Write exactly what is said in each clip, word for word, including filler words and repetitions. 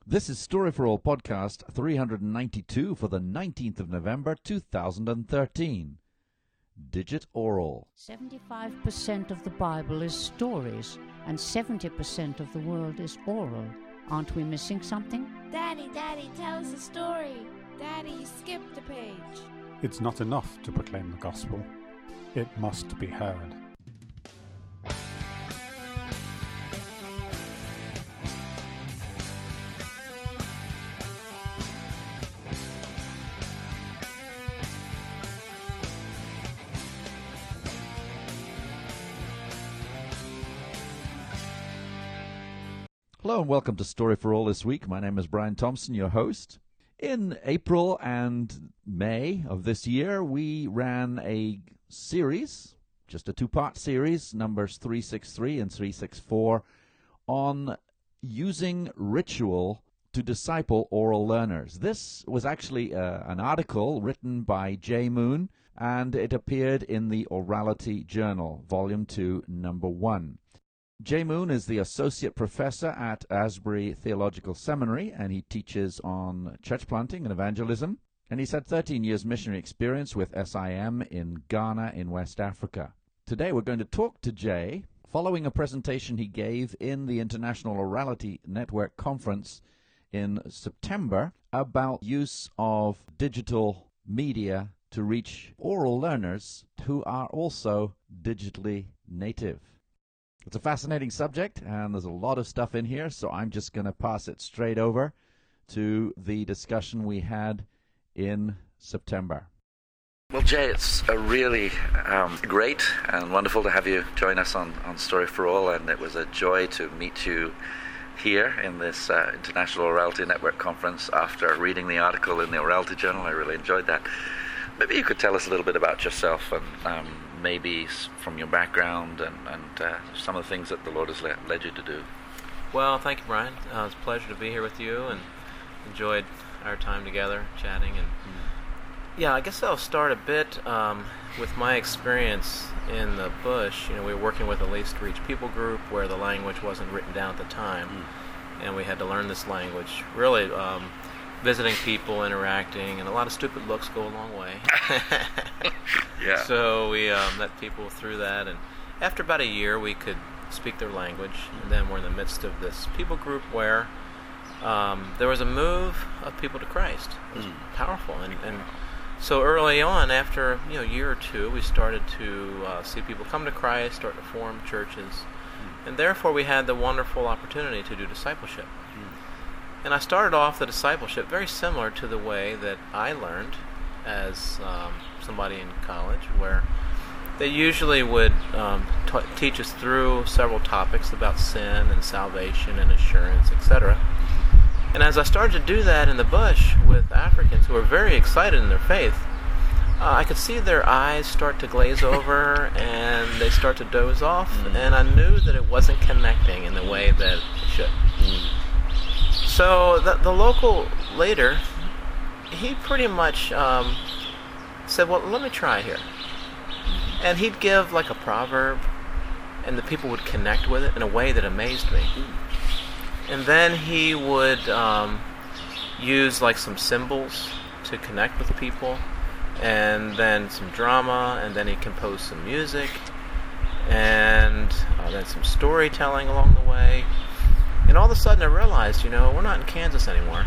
This is Story for All podcast three hundred ninety-two for the nineteenth of November two thousand thirteen. Digit Oral. seventy-five percent of the Bible is stories, and seventy percent of the world is oral. Aren't we missing something? Daddy, Daddy, tell us a story. Daddy, you skipped a page. It's not enough to proclaim the gospel. It must be heard. Hello and welcome to Story for All this week. My name is Brian Thompson, your host. In April and May of this year, we ran a series, just a two-part series, numbers three sixty-three and three sixty-four, on using ritual to disciple oral learners. This was actually uh, an article written by Jay Moon, and it appeared in the Orality Journal, Volume two, Number one. Jay Moon is the Associate Professor at Asbury Theological Seminary, and he teaches on church planting and evangelism. And he's had thirteen years missionary experience with S I M in Ghana in West Africa. Today we're going to talk to Jay following a presentation he gave in the International Orality Network Conference in September about use of digital media to reach oral learners who are also digitally native. It's a fascinating subject, and there's a lot of stuff in here, so I'm just going to pass it straight over to the discussion we had in September. Well, Jay, it's a really um, great and wonderful to have you join us on, on Story for All, and it was a joy to meet you here in this uh, International Orality Network Conference after reading the article in the Orality Journal. I really enjoyed that. Maybe you could tell us a little bit about yourself and um, maybe from your background and, and uh, some of the things that the Lord has le- led you to do. Well, thank you, Brian. Uh, it's a pleasure to be here with you and enjoyed our time together chatting. And yeah, I guess I'll start a bit um, with my experience in the bush. You know, we were working with a Least Reach People group where the language wasn't written down at the time, mm. and we had to learn this language. Really, um, visiting people, interacting, and a lot of stupid looks go a long way. Yeah. So we um, met people through that, and after about a year, we could speak their language. And then we're in the midst of this people group where um, there was a move of people to Christ. It was mm. powerful, and, and so early on, after you know a year or two, we started to uh, see people come to Christ, start to form churches, mm. and therefore we had the wonderful opportunity to do discipleship. Mm. And I started off the discipleship very similar to the way that I learned as um, somebody in college, where they usually would um, t- teach us through several topics about sin and salvation and assurance, et cetera. And as I started to do that in the bush with Africans who were very excited in their faith, uh, I could see their eyes start to glaze over and they start to doze off, mm. and I knew that it wasn't connecting in the way that it should. Mm. So the, the local leader, he pretty much um, said, well, let me try here. And he'd give like a proverb, and the people would connect with it in a way that amazed me. And then he would um, use like some symbols to connect with people, and then some drama, and then he composed some music, and uh, then some storytelling along the way. And all of a sudden I realized, you know, we're not in Kansas anymore.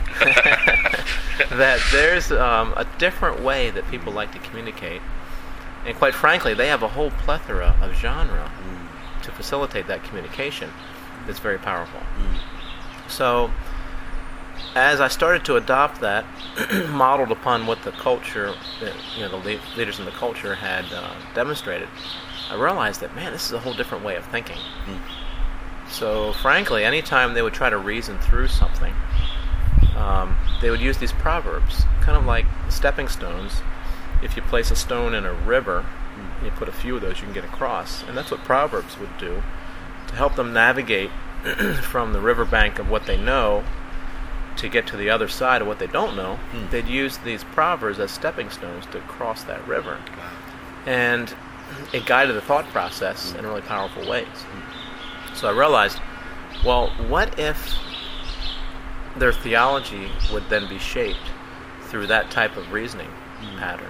That there's um, a different way that people like to communicate. And quite frankly, they have a whole plethora of genre mm. to facilitate that communication that's very powerful. Mm. So as I started to adopt that, modeled upon what the culture, you know, the le- leaders in the culture had uh, demonstrated, I realized that, man, this is a whole different way of thinking. Mm. So, frankly, anytime they would try to reason through something, um, they would use these proverbs, kind of like stepping stones. If you place a stone in a river, and you put a few of those, you can get across. And that's what proverbs would do to help them navigate from the riverbank of what they know to get to the other side of what they don't know. Mm. They'd use these proverbs as stepping stones to cross that river. Wow. And it guided the thought process mm. in really powerful ways. Mm. So I realized, well, what if their theology would then be shaped through that type of reasoning mm. pattern.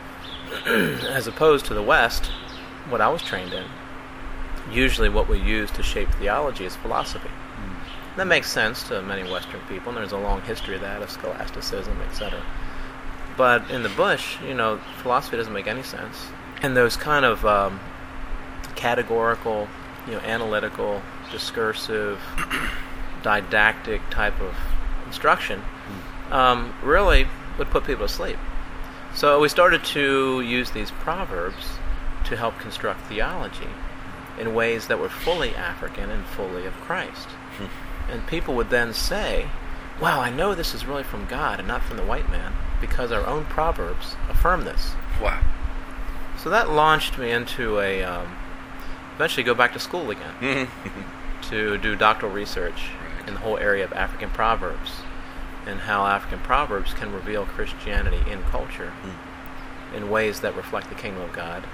As opposed to the West, what I was trained in, usually what we use to shape theology is philosophy. Mm. That makes sense to many Western people, and there's a long history of that, of scholasticism, et cetera. But in the bush, you know, philosophy doesn't make any sense. And those kind of um, categorical, you know, analytical, discursive, didactic type of instruction um, really would put people to sleep. So we started to use these proverbs to help construct theology in ways that were fully African and fully of Christ. Hmm. And people would then say, wow, I know this is really from God and not from the white man, because our own proverbs affirm this. Wow. So that launched me into a, um, eventually go back to school again to do doctoral research right. in the whole area of African proverbs and how African proverbs can reveal Christianity in culture mm. in ways that reflect the kingdom of God.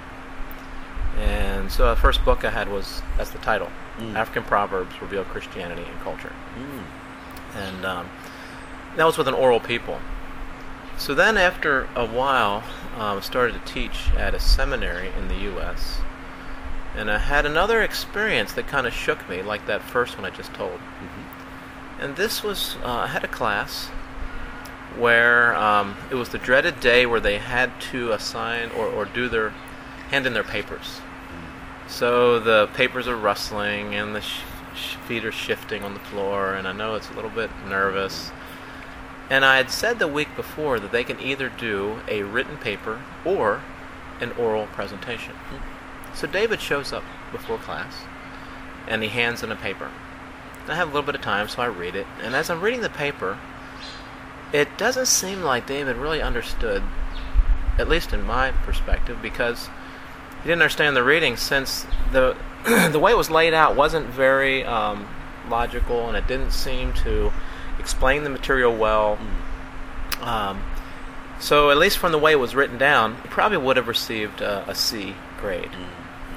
And so the first book I had was, that's the title, mm. African Proverbs Reveal Christianity in Culture. Mm. And um, that was with an oral people. So then after a while, I um, started to teach at a seminary in the U S And I had another experience that kind of shook me, like that first one I just told. Mm-hmm. And this was, uh, I had a class where um, it was the dreaded day where they had to assign or, or do their, hand in their papers. Mm. So the papers are rustling and the sh- sh- feet are shifting on the floor, and I know it's a little bit nervous. And I had said the week before that they can either do a written paper or an oral presentation. Mm. So David shows up before class, and he hands in a paper. I have a little bit of time, so I read it. And as I'm reading the paper, it doesn't seem like David really understood, at least in my perspective, because he didn't understand the reading, since the the way it was laid out wasn't very um, logical, and it didn't seem to explain the material well. Mm. Um, so at least from the way it was written down, he probably would have received uh, a C grade. Mm.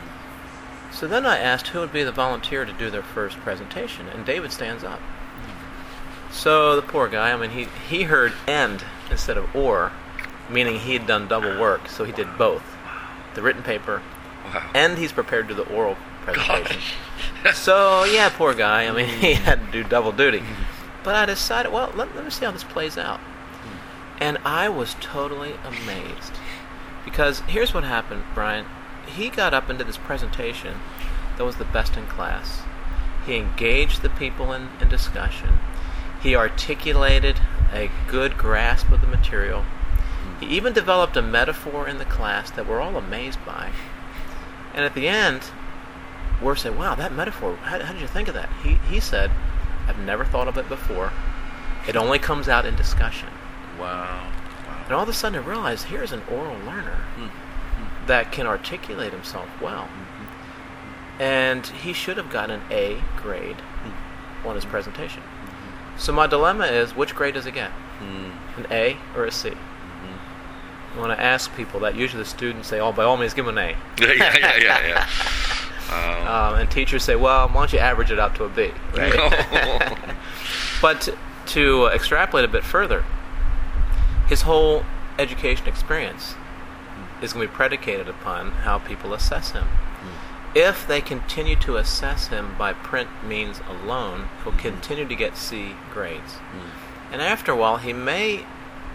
So then I asked who would be the volunteer to do their first presentation, and David stands up. Mm. So the poor guy, I mean, he, he heard and instead of or, meaning he had done double work, so he did both. The written paper, wow. and he's prepared to do the oral presentation. So, yeah, poor guy, I mean, he had to do double duty. Mm-hmm. But I decided, well, let, let me see how this plays out. Mm-hmm. And I was totally amazed. Because here's what happened, Brian. He got up into this presentation that was the best in class. He engaged the people in, in discussion. He articulated a good grasp of the material. He even developed a metaphor in the class that we're all amazed by. And at the end, we're saying, wow, that metaphor, how, how did you think of that? He, he said, I've never thought of it before. It only comes out in discussion. Wow. wow. And all of a sudden I realized, here's an oral learner mm-hmm. that can articulate himself well. Mm-hmm. And he should have gotten an A grade mm-hmm. on his presentation. Mm-hmm. So my dilemma is, which grade does he get? Mm-hmm. An A or a C? Mm-hmm. When I ask people that, usually the students say, oh, by all means, give him an A. yeah, yeah, yeah, yeah. Um, um, and teachers say, well, why don't you average it out to a B, right? But to, to extrapolate a bit further, his whole education experience is going to be predicated upon how people assess him. Mm. If they continue to assess him by print means alone, he'll mm. continue to get C grades. Mm. And after a while, he may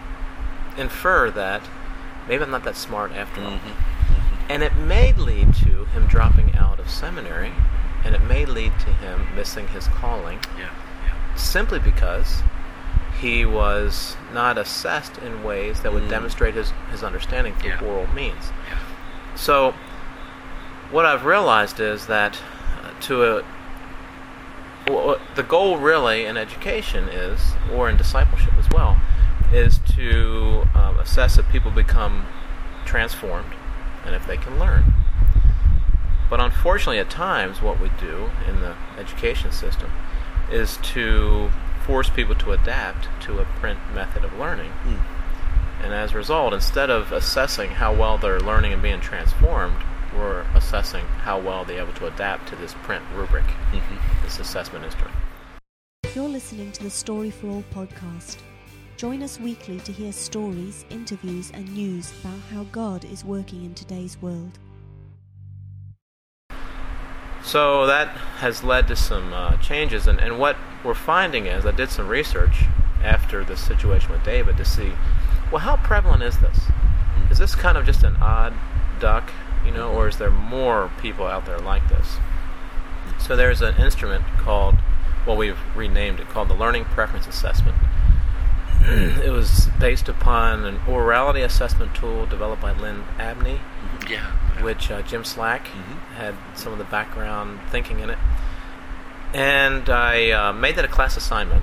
infer that maybe I'm not that smart after all. Mm-hmm. Mm-hmm. And it may lead to him dropping out of seminary, and it may lead to him missing his calling, yeah, yeah. simply because he was not assessed in ways that would mm. demonstrate his, his understanding through yeah. oral means. Yeah. So what I've realized is that uh, to a, w- the goal really in education is, or in discipleship as well, is to um, assess if people become transformed and if they can learn. But unfortunately at times what we do in the education system is to force people to adapt to a print method of learning. Mm. And as a result, instead of assessing how well they're learning and being transformed, we're assessing how well they're able to adapt to this print rubric, mm-hmm. this assessment instrument. You're listening to the Story for All podcast. Join us weekly to hear stories, interviews, and news about how God is working in today's world. So that has led to some uh, changes, and, and what we're finding is, I did some research after this situation with David to see, well, how prevalent is this? Is this kind of just an odd duck, you know, or is there more people out there like this? So there's an instrument called, well, we've renamed it, called the Learning Preference Assessment. It was based upon an orality assessment tool developed by Lynn Abney, Yeah. which uh, Jim Slack Mhm. had some of the background thinking in it. And I uh, made that a class assignment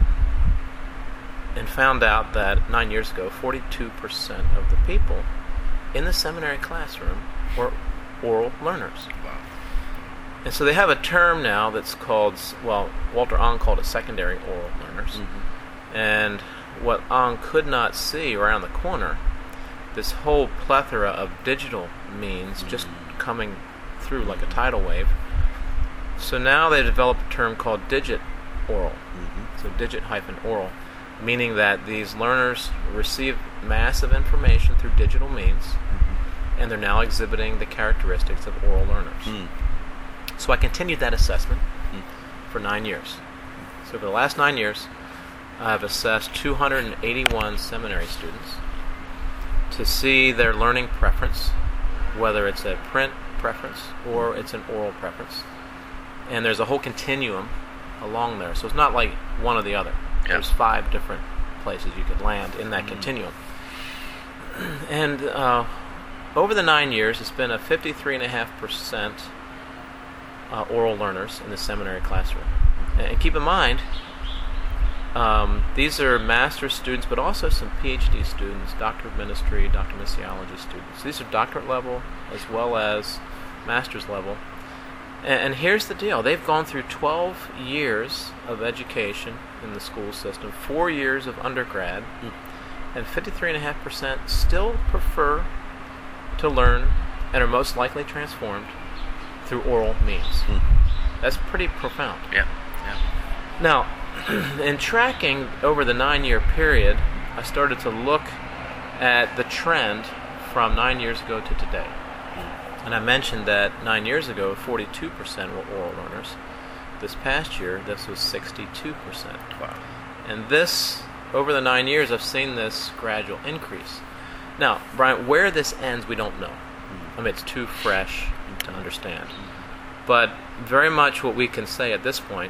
and found out that nine years ago, forty-two percent of the people in the seminary classroom were oral learners. Wow. And so they have a term now that's called, well, Walter Ong called it secondary oral learners. Mm-hmm. And what Ong could not see around the corner, this whole plethora of digital means just coming through like a tidal wave. So now they developed a term called digit oral. Mm-hmm. So digit hyphen oral, meaning that these learners receive massive information through digital means, Mm-hmm. and they're now exhibiting the characteristics of oral learners. Mm. So I continued that assessment Mm. for nine years. So for the last nine years, I've assessed two hundred eighty-one seminary students to see their learning preference, whether it's a print preference or it's an oral preference. And there's a whole continuum along there. So it's not like one or the other. Yeah. There's five different places you could land in that Mm. continuum. And uh, over the nine years, it's been a fifty-three point five percent uh, oral learners in the seminary classroom. And, and keep in mind, um, these are master's students, but also some P H D students, doctor of ministry, doctor of missiology students. These are doctorate level as well as master's level. And, and here's the deal. They've gone through twelve years of education in the school system, four years of undergrad, Mm. and fifty-three point five percent still prefer to learn and are most likely transformed through oral means. Mm. That's pretty profound. Yeah. Yeah. Now, in tracking over the nine-year period, I started to look at the trend from nine years ago to today. And I mentioned that nine years ago, forty-two percent were oral learners. This past year, this was sixty-two percent. Wow. And this, over the nine years, I've seen this gradual increase. Now, Brian, where this ends, we don't know. I mean, it's too fresh to understand. But very much what we can say at this point,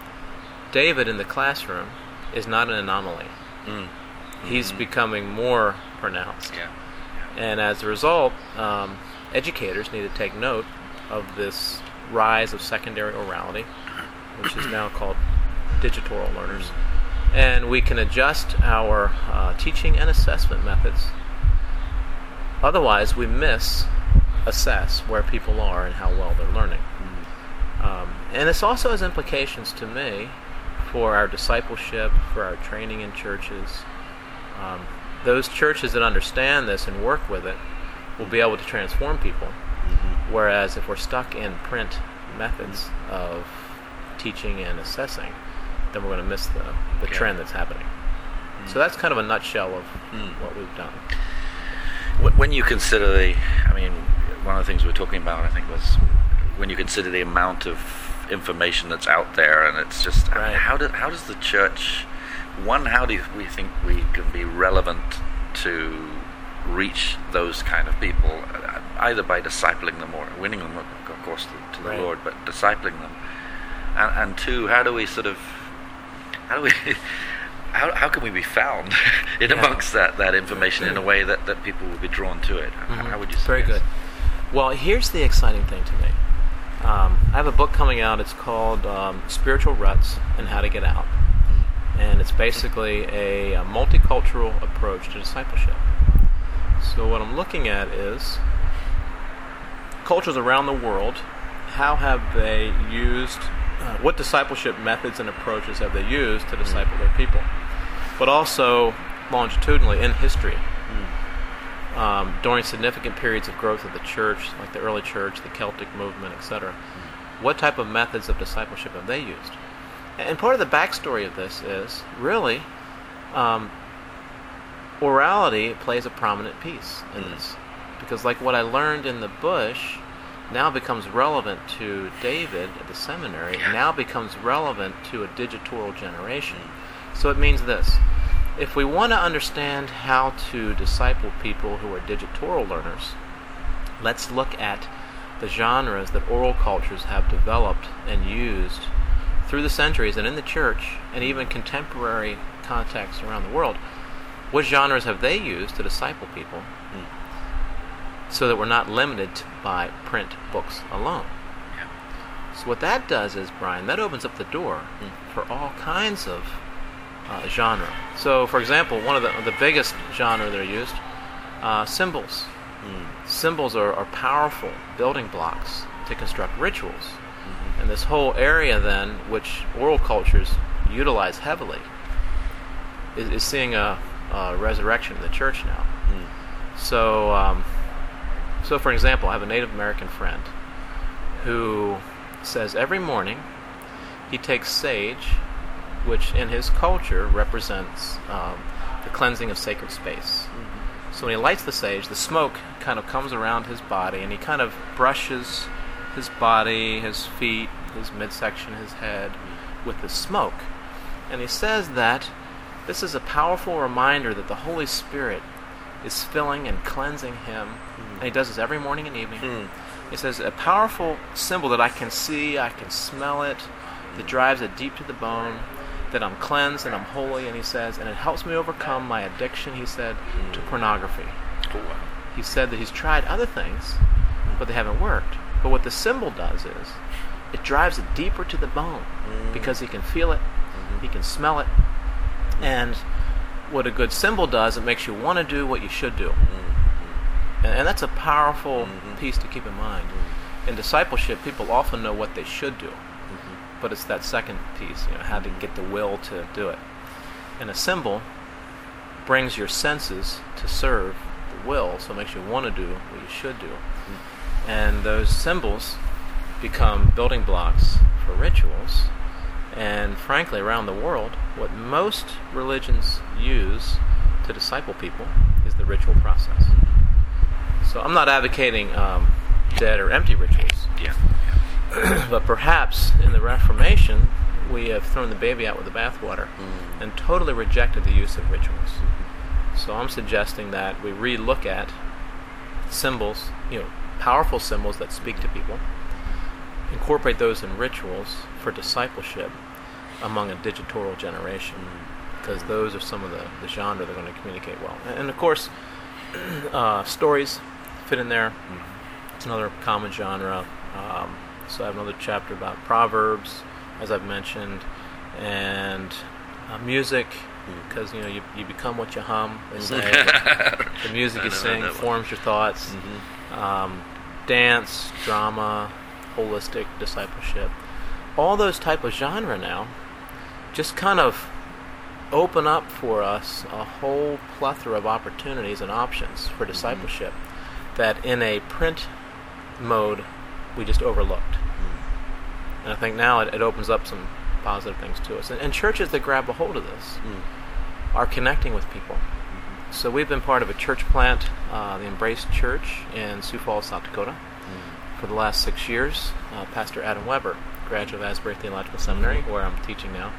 David in the classroom is not an anomaly. Mm. He's Mhm. becoming more pronounced. Yeah. And as a result, um, educators need to take note of this rise of secondary orality, which is now called digitoral learners. And we can adjust our uh, teaching and assessment methods. Otherwise, we miss assess where people are and how well they're learning. Um, and this also has implications to me for our discipleship, for our training in churches. Um, those churches that understand this and work with it will be able to transform people. Mm-hmm. Whereas if we're stuck in print methods of teaching and assessing, then we're going to miss the, the Yeah. trend that's happening. So that's kind of a nutshell of Mm. what we've done. Wh- When you consider the, I mean, one of the things we were talking about, I think, was when you consider the amount of information that's out there, and it's just, I mean, Right. how, do, how does the church, one, how do we think we can be relevant to reach those kind of people, uh, either by discipling them or winning them, of course, to, to the Right. Lord, but discipling them? And, and two, how do we sort of, how do we... How, how can we be found in Yeah. amongst that, that information in a way that, that people will be drawn to it? How, how would you say? Very good. Well, here's the exciting thing to me. Um, I have a book coming out. It's called um, Spiritual Ruts and How to Get Out. And it's basically a, a multicultural approach to discipleship. So what I'm looking at is cultures around the world, how have they used, uh, what discipleship methods and approaches have they used to disciple their people? But also longitudinally in history. Um, during significant periods of growth of the church, like the early church, the Celtic movement, et cetera. What type of methods of discipleship have they used? And part of the backstory of this is, really, um, orality plays a prominent piece in mm. this. Because like what I learned in the bush now becomes relevant to David at the seminary, yeah. now becomes relevant to a digitoral generation. Mm. So it means this. If we want to understand how to disciple people who are digitoral learners, let's look at the genres that oral cultures have developed and used through the centuries and in the church and even contemporary contexts around the world. What genres have they used to disciple people mm. so that we're not limited by print books alone? Yeah. So what that does is, Brian, that opens up the door mm. for all kinds of uh, genre. So, for example, one of the the biggest genre that are used, uh, symbols. Mm. Symbols are, are powerful building blocks to construct rituals. Mm-hmm. And this whole area then, which oral cultures utilize heavily, is, is seeing a, a resurrection in the church now. Mm. So, um, so for example, I have a Native American friend who says every morning he takes sage, which in his culture represents um, the cleansing of sacred space. Mm-hmm. So when he lights the sage, the smoke kind of comes around his body, and he kind of brushes his body, his feet, his midsection, his head with the smoke. And he says that this is a powerful reminder that the Holy Spirit is filling and cleansing him. Mm. And he does this every morning and evening. Mm. He says, a powerful symbol that I can see, I can smell it, that drives it deep to the bone, that I'm cleansed and I'm holy, and he says, and it helps me overcome my addiction, he said, mm. to pornography. Oh, wow. He said that he's tried other things, but they haven't worked. But what the symbol does is, it drives it deeper to the bone, mm. because he can feel it, mm-hmm. he can smell it, and what a good symbol does, it makes you want to do what you should do. Mm-hmm. And, and that's a powerful mm-hmm. piece to keep in mind. Mm-hmm. In discipleship, people often know what they should do, mm-hmm. but it's that second piece, you know, how to get the will to do it. And a symbol brings your senses to serve the will, so it makes you want to do what you should do. Mm-hmm. And those symbols become building blocks for rituals. And frankly, around the world, what most religions use to disciple people is the ritual process. So I'm not advocating um, dead or empty rituals. Yeah. But perhaps in the Reformation, we have thrown the baby out with the bathwater mm. and totally rejected the use of rituals. Mm-hmm. So I'm suggesting that we re-look at symbols, you know, powerful symbols that speak to people, incorporate those in rituals for discipleship among a digitoral generation, because those are some of the, the genre they're going to communicate well. And, and of course, uh, stories fit in there. It's another common genre. Um, so I have another chapter about Proverbs, as I've mentioned, and uh, music, because you know you, you become what you hum. They say the music you sing forms your thoughts. Mm-hmm. Um, dance, drama, holistic discipleship, all those type of genre now just kind of open up for us a whole plethora of opportunities and options for discipleship mm-hmm. that in a print mode we just overlooked. Mm-hmm. And I think now it, it opens up some positive things to us. And, and churches that grab a hold of this mm-hmm. are connecting with people. Mm-hmm. So we've been part of a church plant, uh, the Embrace Church in Sioux Falls, South Dakota, mm-hmm. for the last six years. Uh, Pastor Adam Weber, graduate of Asbury Theological Seminary, mm-hmm. where I'm teaching now.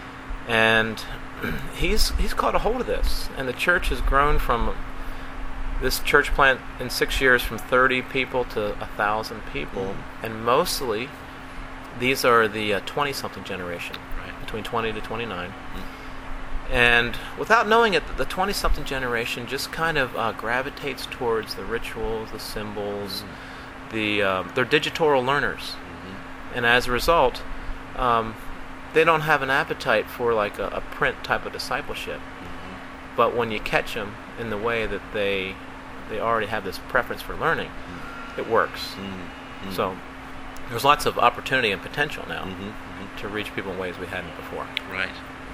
And he's he's caught a hold of this, and the church has grown from this church plant in six years from thirty people to a thousand people, mm-hmm. and mostly these are the uh, twenty-something generation, right, between twenty to twenty-nine. Mm-hmm. And without knowing it, the twenty-something generation just kind of uh, gravitates towards the rituals, the symbols, mm-hmm. the uh, they're digitoral learners, mm-hmm. and as a result. Um, They don't have an appetite for like a, a print type of discipleship, mm-hmm. but when you catch them in the way that they they already have this preference for learning, mm-hmm. it works. Mm-hmm. So there's lots of opportunity and potential now mm-hmm. Mm-hmm. to reach people in ways we hadn't before. Right.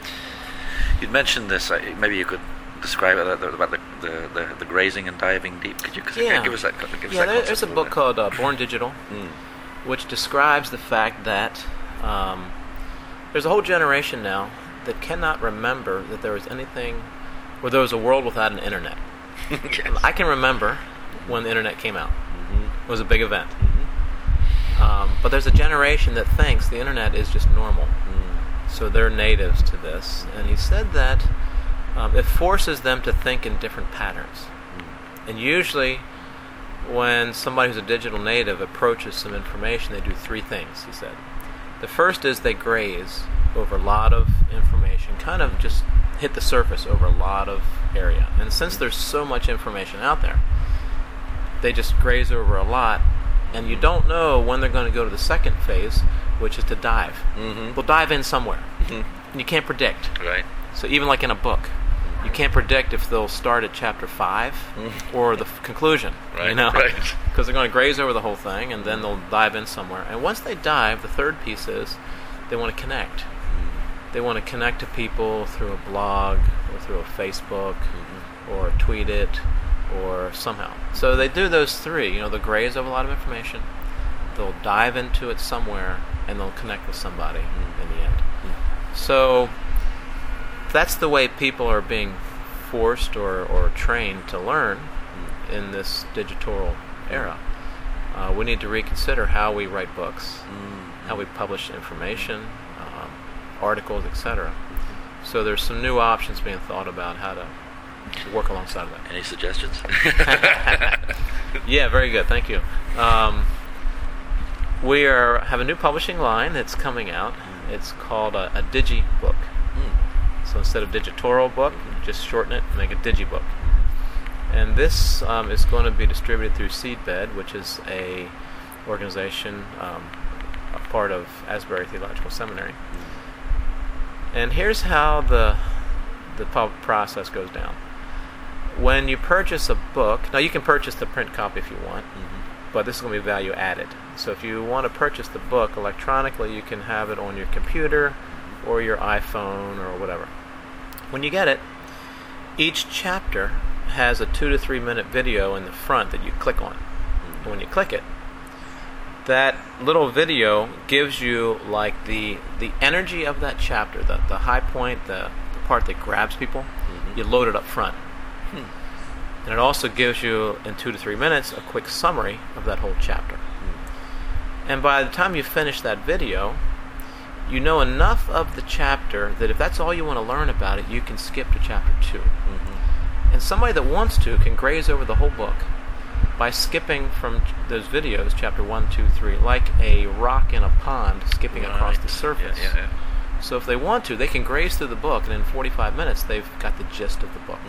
You'd mentioned this. Uh, maybe you could describe it uh, about the, the, the, the grazing and diving deep. Could you? Could yeah. you give us that? Give us yeah. That there's a book bit? called uh, Born Digital, mm. which describes the fact that. Um, there's a whole generation now that cannot remember that there was anything, or there was a world without an internet. Yes. I can remember when the internet came out. Mm-hmm. It was a big event. Mm-hmm. Um, but there's a generation that thinks the internet is just normal. Mm. So they're natives to this. And he said that um, it forces them to think in different patterns. Mm. And usually when somebody who's a digital native approaches some information, they do three things, he said. The first is they graze over a lot of information, kind of just hit the surface over a lot of area. And since there's so much information out there, they just graze over a lot, and you don't know when they're going to go to the second phase, which is to dive. Mm-hmm. We'll dive in somewhere. Mm-hmm. And you can't predict. Right. So even like in a book, you can't predict if they'll start at chapter five Mm-hmm. or the f- conclusion. Right. You know? Right. Because they're going to graze over the whole thing, and then they'll dive in somewhere. And once they dive, the third piece is they want to connect. They want to connect to people through a blog or through a Facebook Mm-hmm. or tweet it or somehow. So they do those three. You know, they'll graze over a lot of information, they'll dive into it somewhere, and they'll connect with somebody Mm-hmm. in the end. Mm-hmm. So that's the way people are being forced or, or trained to learn Mm-hmm. in this digital era. Uh, we need to reconsider how we write books, Mm-hmm. how we publish information, um, articles, et cetera. So there's some new options being thought about how to work alongside of that. Any suggestions? Yeah, very good. Thank you. Um, we are have a new publishing line that's coming out. It's called a, a digi book. Mm. So instead of digitoral book, just shorten it and make a digi book. And this um, is going to be distributed through Seedbed, which is a organization, um, a part of Asbury Theological Seminary. And here's how the the pub process goes down. When you purchase a book, now you can purchase the print copy if you want, Mm-hmm. but this is going to be value added. So if you want to purchase the book electronically, you can have it on your computer or your iPhone or whatever. When you get it, each chapter has a two to three minute video in the front that you click on. And when you click it, that little video gives you like the the energy of that chapter, the, the high point, the, the part that grabs people. Mm-hmm. You load it up front. Hmm. And it also gives you, in two to three minutes, a quick summary of that whole chapter. Hmm. And by the time you finish that video, you know enough of the chapter that if that's all you want to learn about it, you can skip to chapter two. Mm-hmm. And somebody that wants to can graze over the whole book by skipping from ch- those videos, chapter one, two, three, like a rock in a pond skipping Right. across the surface. Yeah, yeah, yeah. So if they want to, they can graze through the book, and in forty-five minutes, they've got the gist of the book.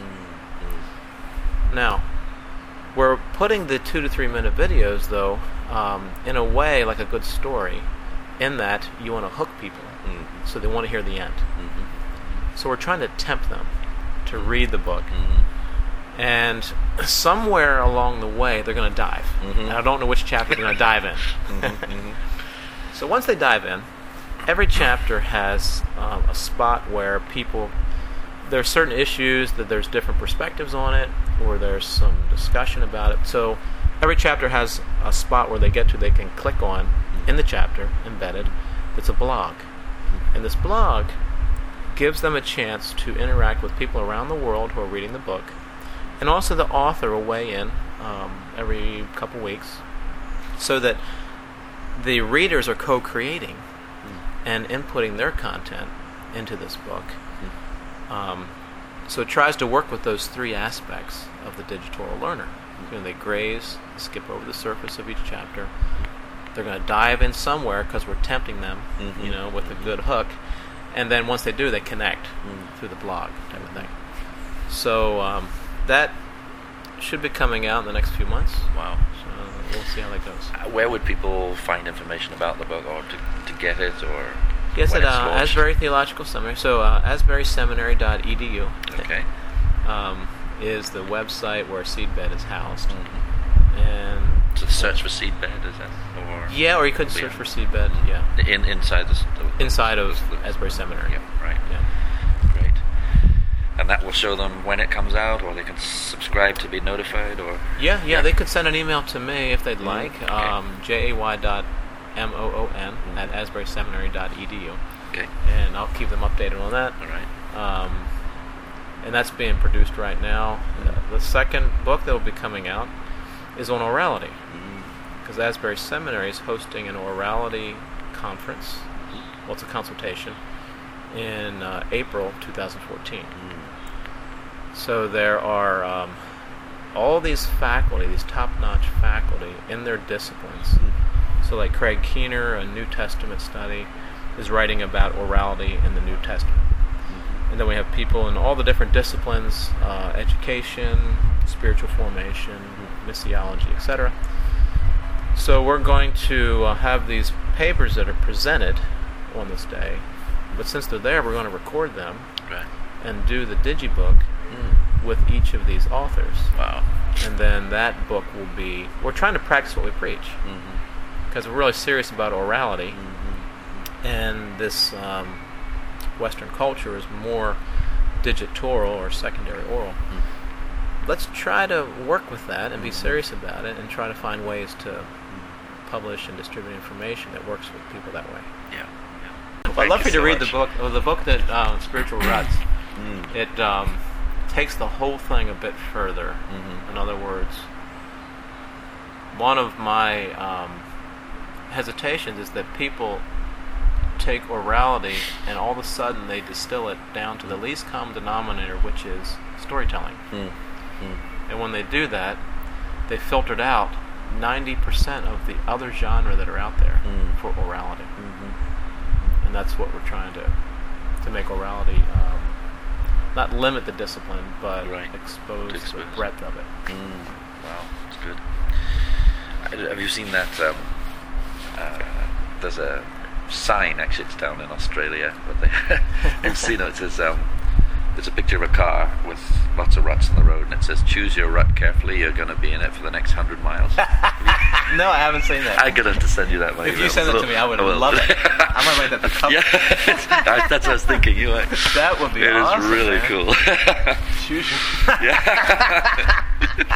Mm-hmm. Now, we're putting the two to three minute videos, though, um, in a way like a good story, in that you want to hook people, Mm-hmm. so they want to hear the end. Mm-hmm. So we're trying to tempt them to read the book. Mm-hmm. And somewhere along the way, they're going to dive. Mhm. And I don't know which chapter they're going to dive in. Mm-hmm. Mm-hmm. So once they dive in, every chapter has um, a spot where people, there are certain issues that there's different perspectives on it, or there's some discussion about it. So every chapter has a spot where they get to, they can click on in the chapter, embedded. It's a blog. And this blog gives them a chance to interact with people around the world who are reading the book. And also the author will weigh in um, every couple weeks, so that the readers are co-creating and inputting their content into this book. Um, so it tries to work with those three aspects of the digital learner. You know, they graze, skip over the surface of each chapter. They're going to dive in somewhere because we're tempting them, Mhm. you know, with a good hook. And then once they do, they connect Mm. through the blog type of thing. So um, that should be coming out in the next few months. Wow. So we'll see how that goes. Uh, Where would people find information about the book, or to, to get it, or Yes, when at it's uh, launched? Asbury Theological Seminary. So uh, asbury seminary dot e d u Okay. um, is the website where Seedbed is housed. Mm-hmm. And So search for Seedbed, is that? Or yeah, or you could Yeah. search for Seedbed. Yeah, in inside the, the inside of the- Asbury Seminary. Yeah, right. Yeah. Great. And that will show them when it comes out, or they can subscribe to be notified, or Yeah, yeah, they could send an email to me if they'd Mm, like. okay. Um, J A Y dot M O O N Mm. at asbury seminary dot e d u. Okay. And I'll keep them updated on that. All right. Um, and that's being produced right now. Uh, the second book that will be coming out is on orality, because mm. Asbury Seminary is hosting an orality conference. Well, it's a consultation in uh, April twenty fourteen. Mm. So there are um, all these faculty, these top-notch faculty in their disciplines. Mm. So like Craig Keener, a New Testament study, is writing about orality in the New Testament. Mm-hmm. And then we have people in all the different disciplines, uh, education, spiritual formation, missiology, et cetera. So we're going to uh, have these papers that are presented on this day, but since they're there, we're going to record them right. and do the digibook mm. with each of these authors. Wow. And then that book will be, we're trying to practice what we preach, because mm-hmm. we're really serious about orality. Mm-hmm. And this um, Western culture is more digitoral or secondary oral. Mm. Let's try to work with that and be serious about it and try to find ways to mm. publish and distribute information that works with people that way. Yeah. yeah. Well, I'd love for you to so read much. the book, or the book that uh, Spiritual Ruts. Mm. It um, takes the whole thing a bit further. Mm-hmm. In other words, one of my um, hesitations is that people take orality and all of a sudden they distill it down to the least common denominator, which is storytelling. Mm. Mm. And when they do that, they filtered out ninety percent of the other genre that are out there mm. for orality. Mm-hmm. And that's what we're trying to to make orality um, not limit the discipline, but right. expose, expose the breadth of it. Mm. Wow, that's good. Have you seen that? Um, uh, there's a sign, actually it's down in Australia, but they you've seen it. It says um, there's a picture of a car with lots of ruts on the road, and it says, "Choose your rut carefully. You're going to be in it for the next hundred miles." No, I haven't seen that. I'm gonna have to send you that. If you send it to me, I would I love it. I might write that the cover. Yeah, that's what I was thinking. You might. That would be it awesome. It is really man. cool. Choose your. Yeah.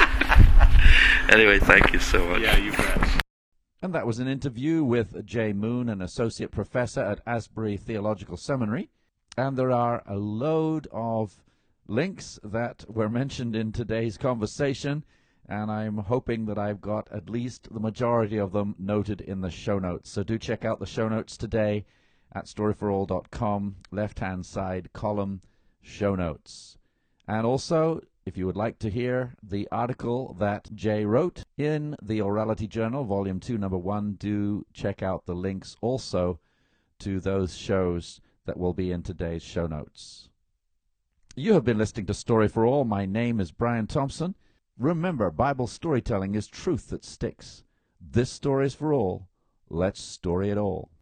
Anyway, thank you so much. Yeah, you bet. And that was an interview with Jay Moon, an associate professor at Asbury Theological Seminary. And there are a load of links that were mentioned in today's conversation, and I'm hoping that I've got at least the majority of them noted in the show notes. So do check out the show notes today at story for all dot com, left-hand side column, show notes. And also, if you would like to hear the article that Jay wrote in the Orality Journal, Volume two, Number one, do check out the links also to those shows that will be in today's show notes. You have been listening to Story for All. My name is Brian Thompson. Remember, Bible storytelling is truth that sticks. This story is for all. Let's story it all.